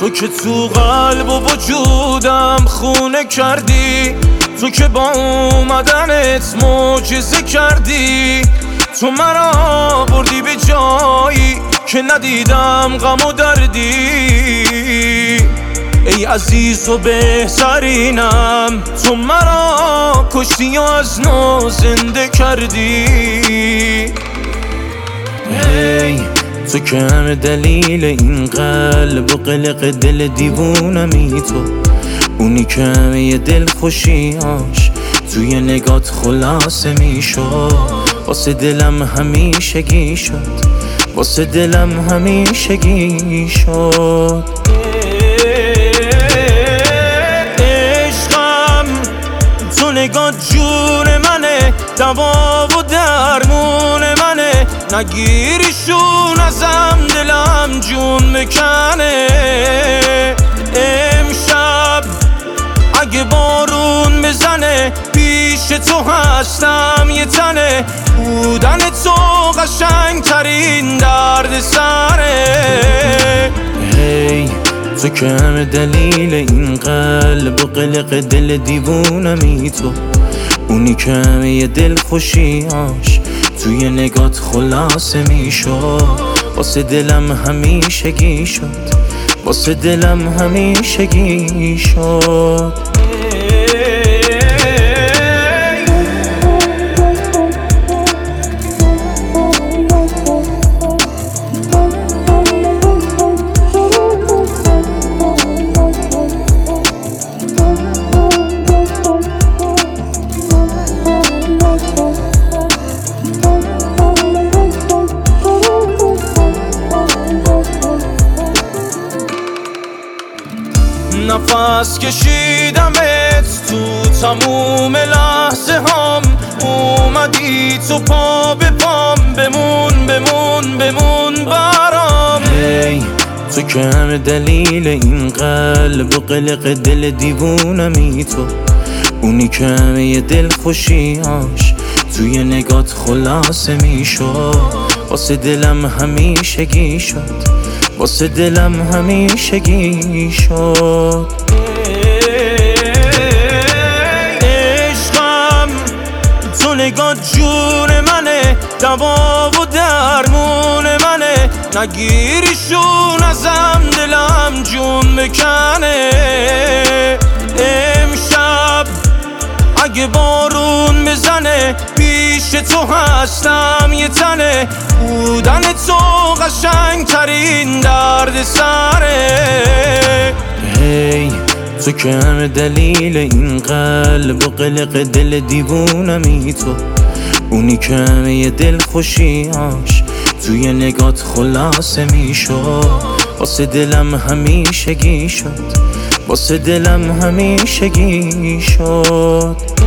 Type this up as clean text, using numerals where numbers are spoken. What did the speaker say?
تو که تو قلب و وجودم خونه کردی، تو که با اومدنت معجزه کردی. تو مرا بردی به جایی که ندیدم غم و دردی. ای عزیز و بهترینم، تو مرا کشتی و از نو زنده کردی. هی تو که همه دلیل این قلب و قلق دل دیوونمی، تو اونی که همه دل خوشیاش توی نگات خلاصه میشد. واسه دلم همیشگی شد، واسه دلم همیشگی شد. عشقم تو نگات جون منه، دوا و درمون منه. نگیریشون ازم دلم جون بکنه. امشب اگه بارون بزنه پیش تو هستم یه تنه. بودن تو قشنگ ترین درد سره. هی تو که همه دلیل این قلب و قلق دل دیوونمی، تو اونی که همه دل خوشیاش توی نگات خلاصه میشد. واسه دلم همیشگی شد، واسه دلم همیشگی شد. نفس کشیدمت تو تموم لحظه هام. اومدی تو پا به پام، بمون بمون بمون برام. هی تو که همه دلیل این قلب و قلق دل دیوونمی، تو اونی که همه دل خوشیاش توی نگات خلاصه میشد. واسه دلم همیشگی شد، واسه دلم همیشگی شد. عشقم تو نگات جون منه، دوا و درمون منه. نگیریشون ازم دلم جون بکنه. امشب اگه بارون بزنه پیش تو هستم یه تنه. بودن تو قشنگ ترین درد سره. هی تو که همه دلیل این قلب و قلق دل دیوونمی، تو اونی که همه دل خوشیاش توی نگات خلاصه میشد. واسه دلم همیشگی شد، واسه دلم همیشگی شد.